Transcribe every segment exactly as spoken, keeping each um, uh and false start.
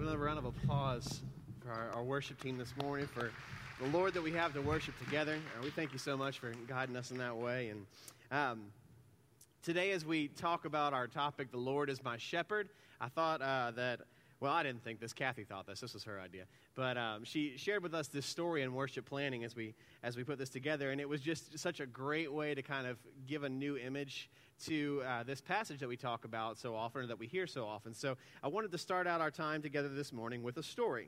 Another round of applause for our, our worship team this morning, for the Lord that we have to worship together. Uh, we thank you so much for guiding us in that way. And um, today, as we talk about our topic, the Lord is my shepherd, I thought uh, that, well, I didn't think this. Kathy thought this. This was her idea. But um, she shared with us this story in worship planning as we as we put this together. And it was just such a great way to kind of give a new image to uh, this passage that we talk about so often, or that we hear so often. So I wanted to start out our time together this morning with a story.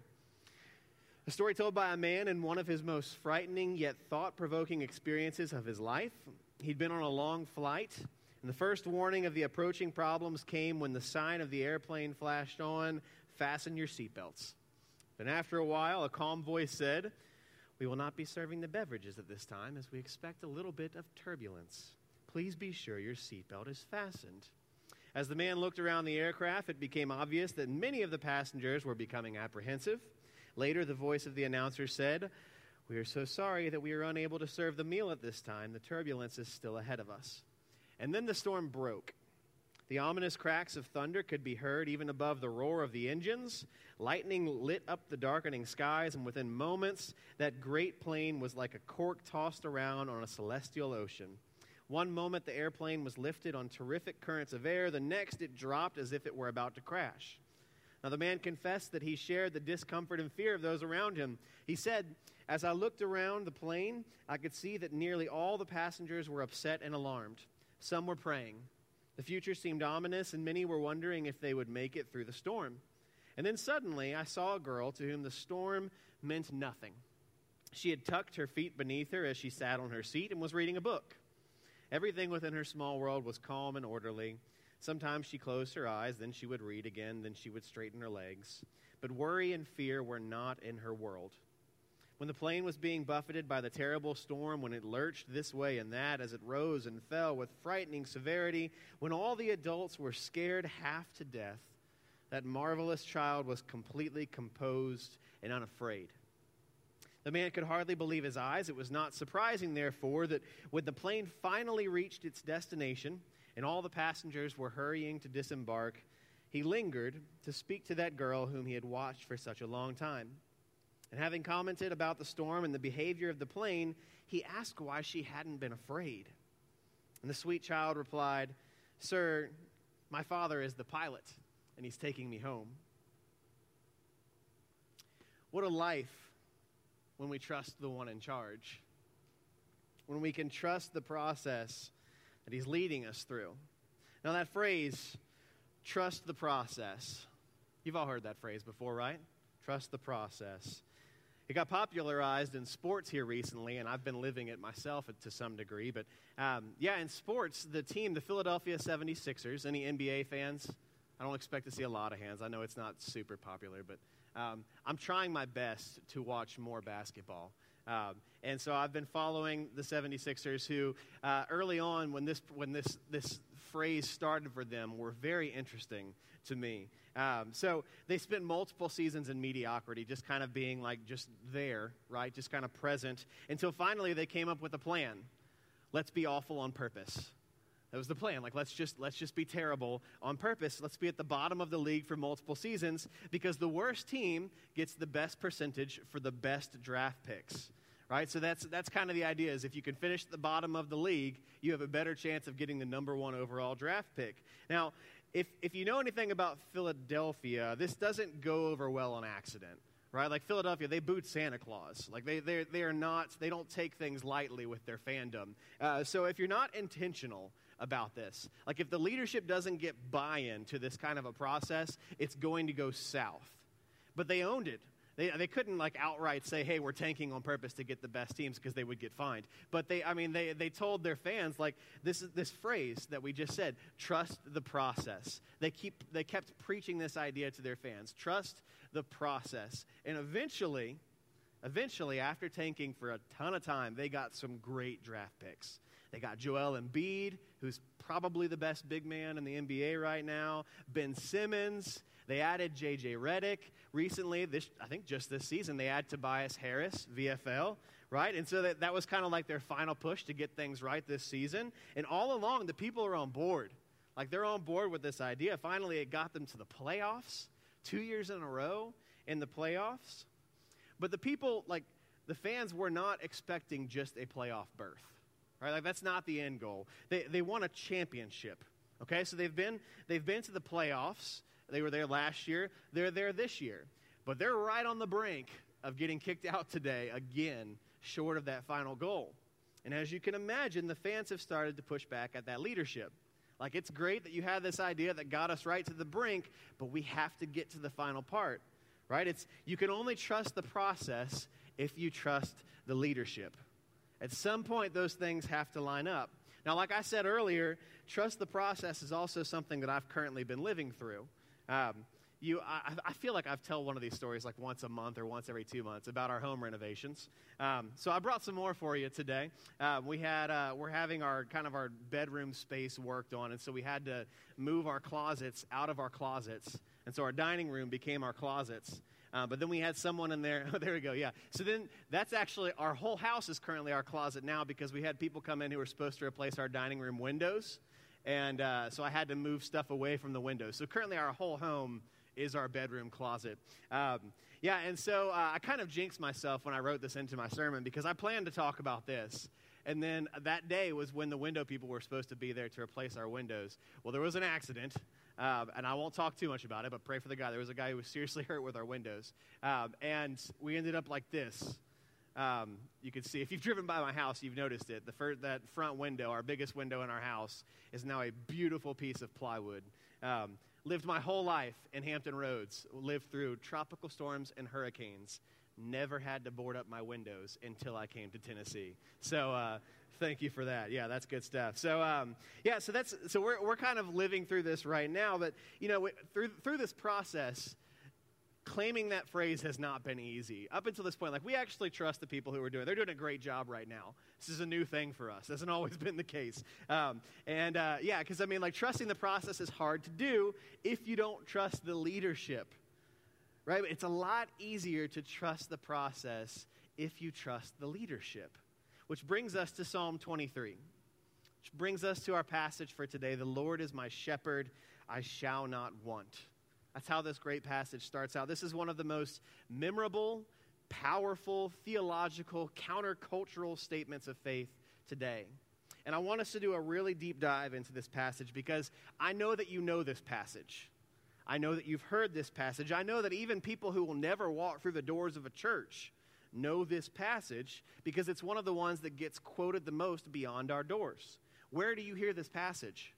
A story told by a man in one of his most frightening yet thought-provoking experiences of his life. He'd been on a long flight, and the first warning of the approaching problems came when the sign of the airplane flashed on, "Fasten your seatbelts." Then after a while, a calm voice said, "We will not be serving the beverages at this time as we expect a little bit of turbulence. Please be sure your seatbelt is fastened." As the man looked around the aircraft, it became obvious that many of the passengers were becoming apprehensive. Later, the voice of the announcer said, "We are so sorry that we are unable to serve the meal at this time. The turbulence is still ahead of us." And then the storm broke. The ominous cracks of thunder could be heard even above the roar of the engines. Lightning lit up the darkening skies, and within moments, that great plane was like a cork tossed around on a celestial ocean. One moment, the airplane was lifted on terrific currents of air. The next, it dropped as if it were about to crash. Now, the man confessed that he shared the discomfort and fear of those around him. He said, "As I looked around the plane, I could see that nearly all the passengers were upset and alarmed. Some were praying. The future seemed ominous, and many were wondering if they would make it through the storm. And then suddenly, I saw a girl to whom the storm meant nothing. She had tucked her feet beneath her as she sat on her seat and was reading a book. Everything within her small world was calm and orderly. Sometimes she closed her eyes, then she would read again, then she would straighten her legs. But worry and fear were not in her world. When the plane was being buffeted by the terrible storm, when it lurched this way and that as it rose and fell with frightening severity, when all the adults were scared half to death, that marvelous child was completely composed and unafraid." The man could hardly believe his eyes. It was not surprising, therefore, that when the plane finally reached its destination and all the passengers were hurrying to disembark, he lingered to speak to that girl whom he had watched for such a long time. And having commented about the storm and the behavior of the plane, he asked why she hadn't been afraid. And the sweet child replied, "Sir, my father is the pilot, and he's taking me home." What a life when we trust the one in charge, when we can trust the process that he's leading us through. Now that phrase, trust the process, you've all heard that phrase before, right? Trust the process. It got popularized in sports here recently, and I've been living it myself to some degree. But um, yeah, in sports, the team, the Philadelphia seventy-sixers, any N B A fans? I don't expect to see a lot of hands. I know it's not super popular, but um, I'm trying my best to watch more basketball. Um, and so I've been following the seventy-sixers who, uh, early on when this when this this phrase started for them, were very interesting to me. Um, so they spent multiple seasons in mediocrity, just kind of being like just there, right, just kind of present, until finally they came up with a plan. Let's be awful on purpose. That was the plan. Like, let's just let's just be terrible on purpose. Let's be at the bottom of the league for multiple seasons because the worst team gets the best percentage for the best draft picks, right? So that's that's kind of the idea is if you can finish at the bottom of the league, you have a better chance of getting the number one overall draft pick. Now, if if you know anything about Philadelphia, this doesn't go over well on accident. Right, like Philadelphia, they boot Santa Claus. Like they, they, they are not, they don't take things lightly with their fandom. Uh, so if you're not intentional about this, like if the leadership doesn't get buy-in to this kind of a process, it's going to go south. But they owned it. They they couldn't like outright say, "Hey, we're tanking on purpose to get the best teams," because they would get fined. But they, I mean, they they told their fans like this is this phrase that we just said: trust the process. They keep they kept preaching this idea to their fans: trust the process. And eventually, eventually, after tanking for a ton of time, they got some great draft picks. They got Joel Embiid, who's probably the best big man in the N B A right now. Ben Simmons. They added J J Redick recently. This, I think just this season, they add Tobias Harris, V F L, right? And so that, that was kind of like their final push to get things right this season. And all along, the people are on board. Like, they're on board with this idea. Finally, it got them to the playoffs, two years in a row in the playoffs. But the people, like, the fans were not expecting just a playoff berth, right? Like, that's not the end goal. They they want a championship, okay? So they've been they've been to the playoffs. They were there last year. They're there this year. But they're right on the brink of getting kicked out today again, short of that final goal. And as you can imagine, the fans have started to push back at that leadership. Like, it's great that you have this idea that got us right to the brink, but we have to get to the final part, right? It's you can only trust the process if you trust the leadership. At some point, those things have to line up. Now, like I said earlier, trust the process is also something that I've currently been living through. Um, You, I, I feel like I've told one of these stories like once a month or once every two months about our home renovations. Um, so I brought some more for you today. Uh, we had, uh, we're having our kind of our bedroom space worked on, and so we had to move our closets out of our closets, and so our dining room became our closets. Uh, but then we had someone in there. Oh, there we go. Yeah. So then that's actually our whole house is currently our closet now because we had people come in who were supposed to replace our dining room windows, and uh, so I had to move stuff away from the windows. So currently our whole home is our bedroom closet. Um, yeah, and so uh, I kind of jinxed myself when I wrote this into my sermon because I planned to talk about this. And then that day was when the window people were supposed to be there to replace our windows. Well, there was an accident, um, and I won't talk too much about it, but pray for the guy. There was a guy who was seriously hurt with our windows. Um, and we ended up like this. Um, you can see, if you've driven by my house, you've noticed it. The fir- that front window, our biggest window in our house, is now a beautiful piece of plywood. Um, lived my whole life in Hampton Roads, lived through tropical storms and hurricanes, never had to board up my windows until I came to Tennessee. So uh, thank you for that. Yeah, that's good stuff. So um, yeah, so that's so we're we're kind of living through this right now, but you know, through through this process, claiming that phrase has not been easy. Up until this point, like, we actually trust the people who are doing it. They're doing a great job right now. This is a new thing for us. Hasn't always been the case. Um, and, uh, yeah, because, I mean, like, trusting the process is hard to do if you don't trust the leadership, right? It's a lot easier to trust the process if you trust the leadership, which brings us to Psalm twenty-three, which brings us to our passage for today. The Lord is my shepherd, I shall not want. That's how this great passage starts out. This is one of the most memorable, powerful, theological, countercultural statements of faith today. And I want us to do a really deep dive into this passage because I know that you know this passage. I know that you've heard this passage. I know that even people who will never walk through the doors of a church know this passage because it's one of the ones that gets quoted the most beyond our doors. Where do you hear this passage?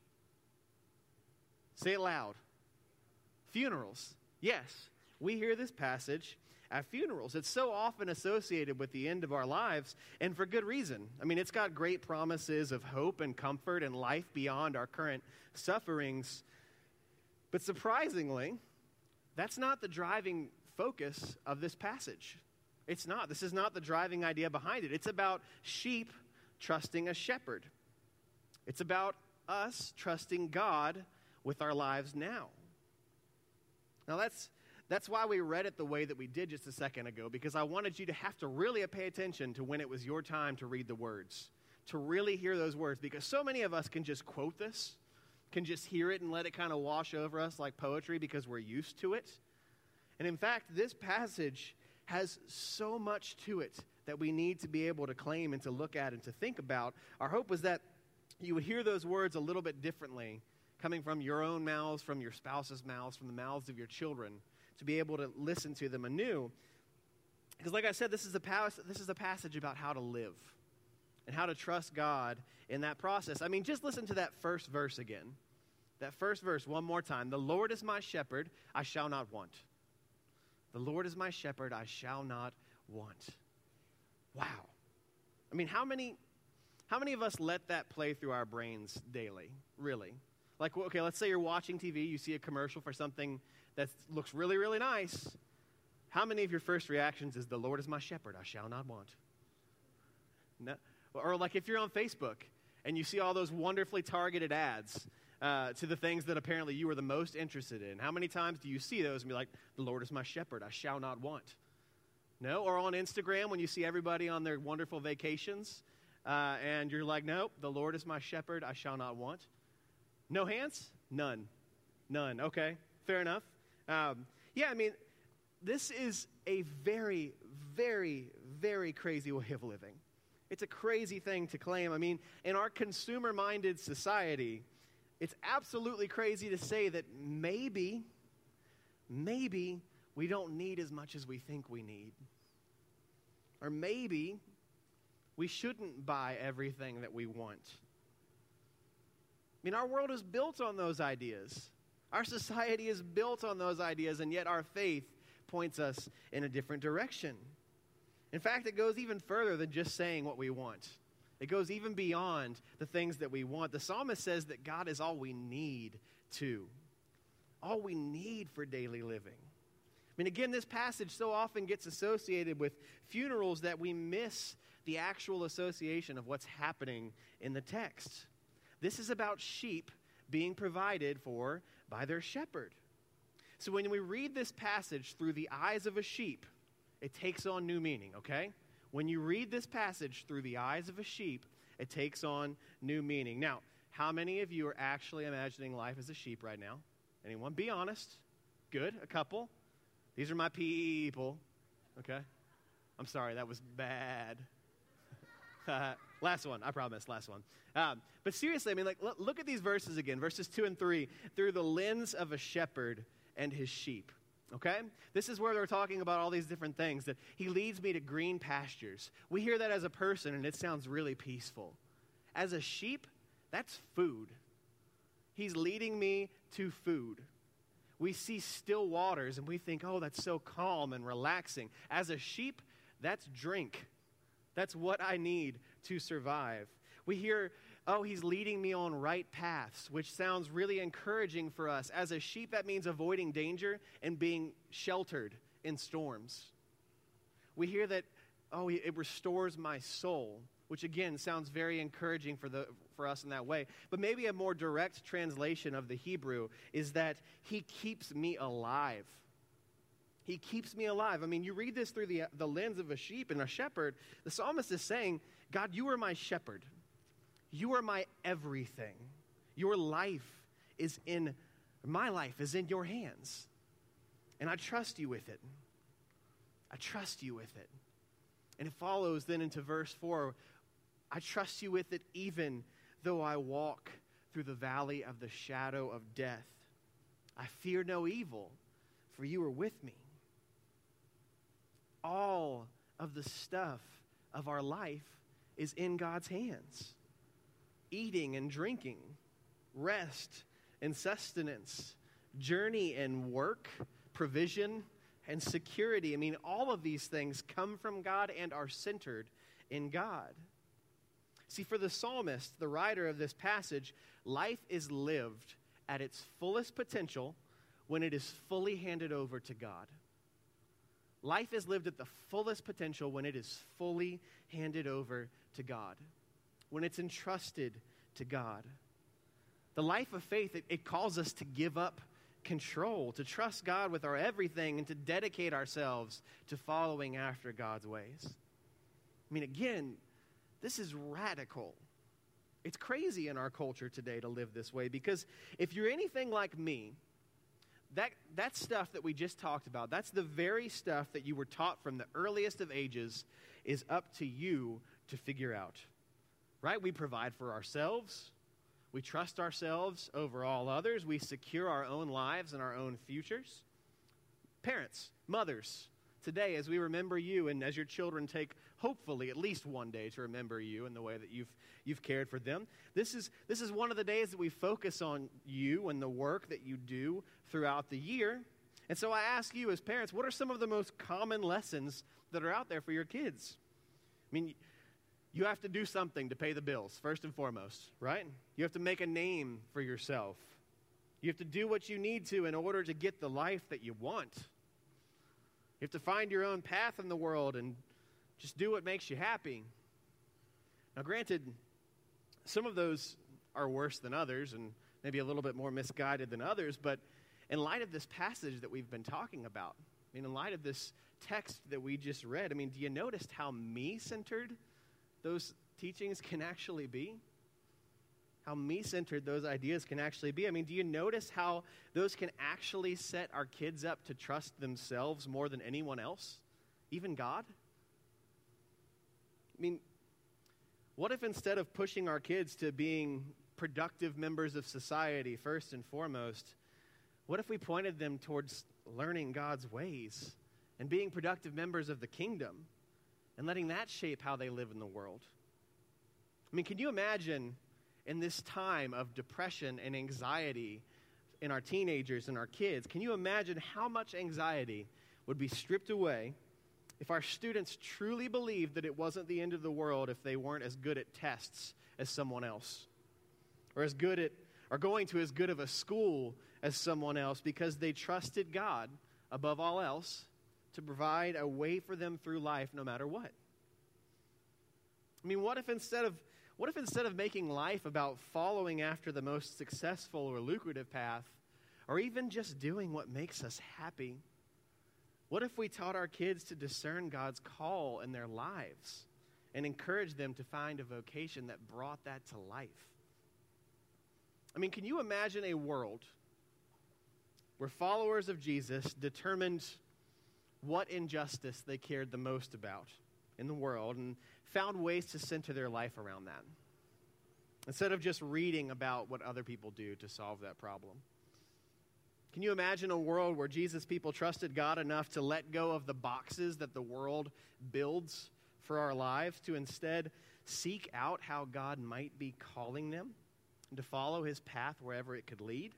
Say it loud. Funerals. Yes, we hear this passage at funerals. It's so often associated with the end of our lives, and for good reason. I mean, it's got great promises of hope and comfort and life beyond our current sufferings. But surprisingly, that's not the driving focus of this passage. It's not. This is not the driving idea behind it. It's about sheep trusting a shepherd. It's about us trusting God with our lives now. Now, that's that's why we read it the way that we did just a second ago, because I wanted you to have to really pay attention to when it was your time to read the words, to really hear those words, because so many of us can just quote this, can just hear it and let it kind of wash over us like poetry because we're used to it. And in fact, this passage has so much to it that we need to be able to claim and to look at and to think about. Our hope was that you would hear those words a little bit differently, coming from your own mouths, from your spouse's mouths, from the mouths of your children, to be able to listen to them anew. Because like I said, this is a pas- this is a passage about how to live and how to trust God in that process. I mean, just listen to that first verse again. That first verse one more time. The Lord is my shepherd, I shall not want. The Lord is my shepherd, I shall not want. Wow. I mean, how many, how many of us let that play through our brains daily, really? Like, okay, let's say you're watching T V, you see a commercial for something that looks really, really nice. How many of your first reactions is, the Lord is my shepherd, I shall not want? No. Or like if you're on Facebook and you see all those wonderfully targeted ads uh, to the things that apparently you are the most interested in. How many times do you see those and be like, the Lord is my shepherd, I shall not want? No? Or on Instagram when you see everybody on their wonderful vacations uh, and you're like, nope, the Lord is my shepherd, I shall not want. No hands? None. None. Okay, fair enough. Um, Yeah, I mean, this is a very, very, very crazy way of living. It's a crazy thing to claim. I mean, in our consumer-minded society, it's absolutely crazy to say that maybe, maybe we don't need as much as we think we need. Or maybe we shouldn't buy everything that we want. I mean, our world is built on those ideas. Our society is built on those ideas, and yet our faith points us in a different direction. In fact, it goes even further than just saying what we want. It goes even beyond the things that we want. The psalmist says that God is all we need to, all we need for daily living. I mean, again, this passage so often gets associated with funerals that we miss the actual association of what's happening in the text. This is about sheep being provided for by their shepherd. So when we read this passage through the eyes of a sheep, it takes on new meaning, okay? When you read this passage through the eyes of a sheep, it takes on new meaning. Now, how many of you are actually imagining life as a sheep right now? Anyone? Be honest. Good, a couple. These are my people, okay? I'm sorry, that was bad. Last one, I promise, last one. Um, but seriously, I mean, like, look, look at these verses again, verses two and three, through the lens of a shepherd and his sheep, okay? This is where they're talking about all these different things, that he leads me to green pastures. We hear that as a person, and it sounds really peaceful. As a sheep, that's food. He's leading me to food. We see still waters, and we think, oh, that's so calm and relaxing. As a sheep, that's drink. That's what I need to survive. We hear, oh, he's leading me on right paths, which sounds really encouraging for us. As a sheep, that means avoiding danger and being sheltered in storms. We hear that, oh, it restores my soul, which again sounds very encouraging for the for us in that way. But maybe a more direct translation of the Hebrew is that he keeps me alive. He keeps me alive. I mean, you read this through the, the lens of a sheep and a shepherd. The psalmist is saying, God, you are my shepherd. You are my everything. Your life is in, my life is in your hands. And I trust you with it. I trust you with it. And it follows then into verse four. I trust you with it even though I walk through the valley of the shadow of death. I fear no evil, for you are with me. All of the stuff of our life is in God's hands. Eating and drinking, rest and sustenance, journey and work, provision and security. I mean, all of these things come from God and are centered in God. See, for the psalmist, the writer of this passage, life is lived at its fullest potential when it is fully handed over to God. Life is lived at the fullest potential when it is fully handed over to God, when it's entrusted to God. The life of faith, it, it calls us to give up control, to trust God with our everything, and to dedicate ourselves to following after God's ways. I mean, again, this is radical. It's crazy in our culture today to live this way, because if you're anything like me, That that stuff that we just talked about, that's the very stuff that you were taught from the earliest of ages, is up to you to figure out, right? We provide for ourselves. We trust ourselves over all others. We secure our own lives and our own futures. Parents, mothers, today as we remember you and as your children take, hopefully, at least one day to remember you in the way that you've you've cared for them, this is this is one of the days that we focus on you and the work that you do throughout the year. And so I ask you as parents, what are some of the most common lessons that are out there for your kids? I mean, you have to do something to pay the bills, first and foremost, right? You have to make a name for yourself. You have to do what you need to in order to get the life that you want. You have to find your own path in the world and just do what makes you happy. Now, granted, some of those are worse than others and maybe a little bit more misguided than others, but in light of this passage that we've been talking about, I mean, in light of this text that we just read, I mean, do you notice how me-centered those teachings can actually be? how me-centered those ideas can actually be. I mean, do you notice how those can actually set our kids up to trust themselves more than anyone else, even God? I mean, what if instead of pushing our kids to being productive members of society first and foremost, what if we pointed them towards learning God's ways and being productive members of the kingdom and letting that shape how they live in the world? I mean, can you imagine in this time of depression and anxiety in our teenagers and our kids, can you imagine how much anxiety would be stripped away if our students truly believed that it wasn't the end of the world if they weren't as good at tests as someone else, or as good at, or going to as good of a school as someone else because they trusted God above all else to provide a way for them through life no matter what? I mean, what if instead of What if instead of making life about following after the most successful or lucrative path, or even just doing what makes us happy, what if we taught our kids to discern God's call in their lives and encourage them to find a vocation that brought that to life? I mean, can you imagine a world where followers of Jesus determined what injustice they cared the most about in the world and found ways to center their life around that, instead of just reading about what other people do to solve that problem? Can you imagine a world where Jesus' people trusted God enough to let go of the boxes that the world builds for our lives to instead seek out how God might be calling them and to follow his path wherever it could lead?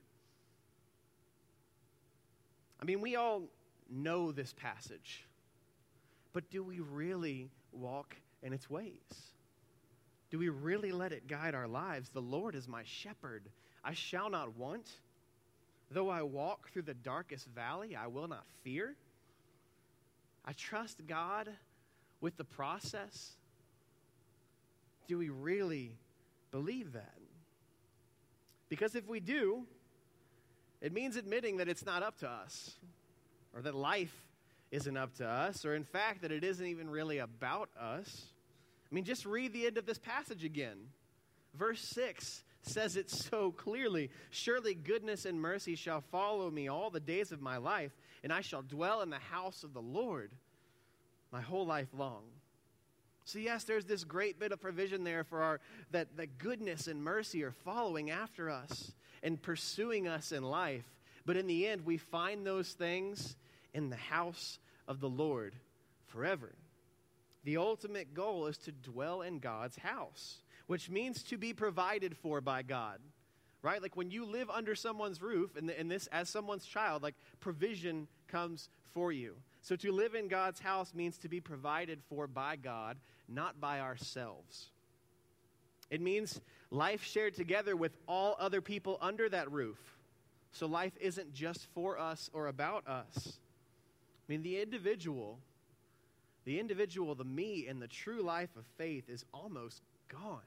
I mean, we all know this passage, but do we really walk in its ways? Do we really let it guide our lives? The Lord is my shepherd. I shall not want. Though I walk through the darkest valley, I will not fear. I trust God with the process. Do we really believe that? Because if we do, it means admitting that it's not up to us, or that life isn't up to us, or in fact that it isn't even really about us. I mean, just read the end of this passage again. Verse six says it so clearly. Surely goodness and mercy shall follow me all the days of my life, and I shall dwell in the house of the Lord my whole life long. So yes, there's this great bit of provision there for our, that, that goodness and mercy are following after us and pursuing us in life. But in the end, we find those things in the house of the Lord forever. The ultimate goal is to dwell in God's house, which means to be provided for by God, right? Like when you live under someone's roof, and in this, as someone's child, like provision comes for you. So to live in God's house means to be provided for by God, not by ourselves. It means life shared together with all other people under that roof. So life isn't just for us or about us. I mean, the individual, the individual, the me, and the true life of faith is almost gone.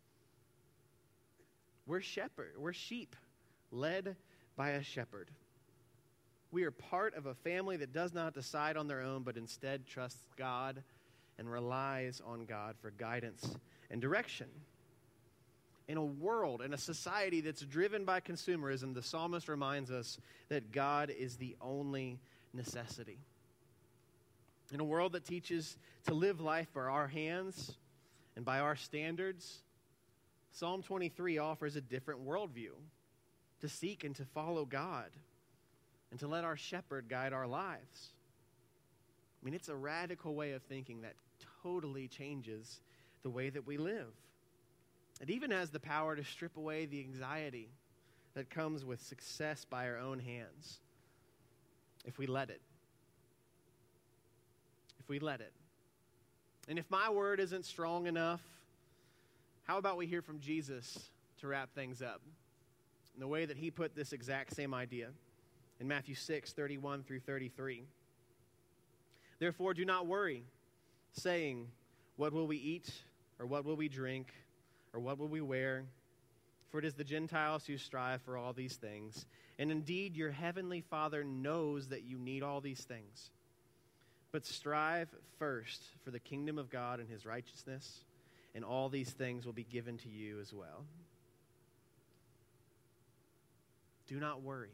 We're shepherd, we're sheep, led by a shepherd. We are part of a family that does not decide on their own, but instead trusts God and relies on God for guidance and direction. In a world, in a society that's driven by consumerism, the psalmist reminds us that God is the only necessity. In a world that teaches to live life by our hands and by our standards, Psalm twenty-three offers a different worldview, to seek and to follow God and to let our shepherd guide our lives. I mean, it's a radical way of thinking that totally changes the way that we live. It even has the power to strip away the anxiety that comes with success by our own hands, if we let it. If we let it. And if my word isn't strong enough, how about we hear from Jesus to wrap things up in the way that he put this exact same idea in Matthew six, thirty-one through thirty-three. Therefore, do not worry, saying, what will we eat, or what will we drink, or what will we wear? For it is the Gentiles who strive for all these things. And indeed, your heavenly Father knows that you need all these things. But strive first for the kingdom of God and his righteousness, and all these things will be given to you as well. Do not worry.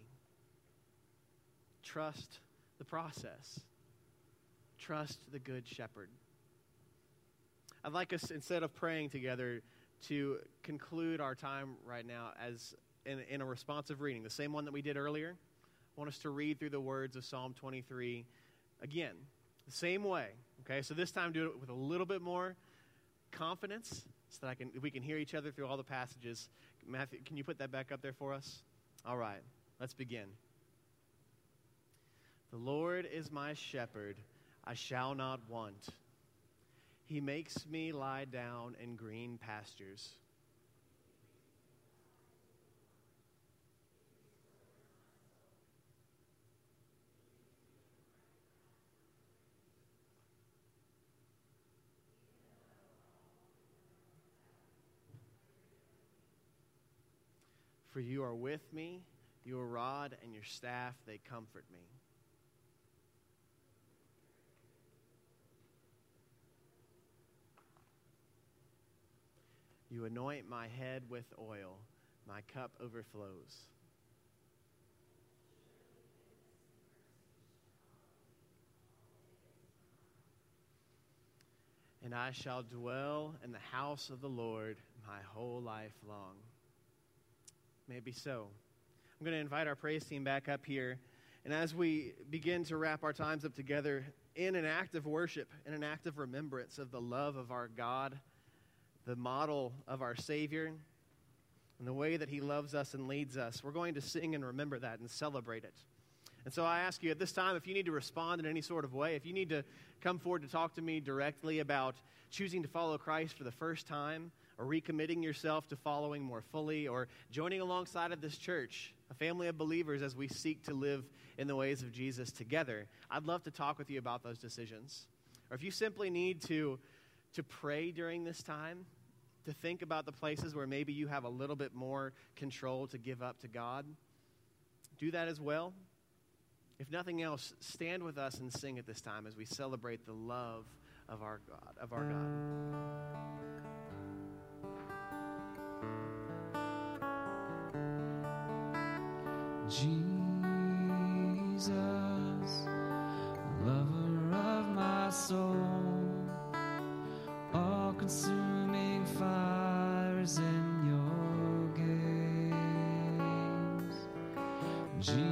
Trust the process. Trust the Good Shepherd. I'd like us, instead of praying together, to conclude our time right now as in, in a responsive reading, the same one that we did earlier. I want us to read through the words of Psalm twenty-three again, the same way. Okay, so this time do it with a little bit more confidence so that I can we can hear each other through all the passages. Matthew, can you put that back up there for us? All right, let's begin. The Lord is my shepherd, I shall not want. He makes me lie down in green pastures. For you are with me, your rod and your staff, they comfort me. You anoint my head with oil, my cup overflows. And I shall dwell in the house of the Lord my whole life long. May it be so. I'm going to invite our praise team back up here. And as we begin to wrap our times up together in an act of worship, in an act of remembrance of the love of our God, the model of our Savior, and the way that he loves us and leads us, we're going to sing and remember that and celebrate it. And so I ask you at this time, if you need to respond in any sort of way, if you need to come forward to talk to me directly about choosing to follow Christ for the first time, or recommitting yourself to following more fully, or joining alongside of this church, a family of believers as we seek to live in the ways of Jesus together, I'd love to talk with you about those decisions. Or if you simply need to, to pray during this time, to think about the places where maybe you have a little bit more control to give up to God, do that as well. If nothing else, stand with us and sing at this time as we celebrate the love of our God, of our God. Jesus, lover of my soul, all-consuming fires in your gaze. Jesus,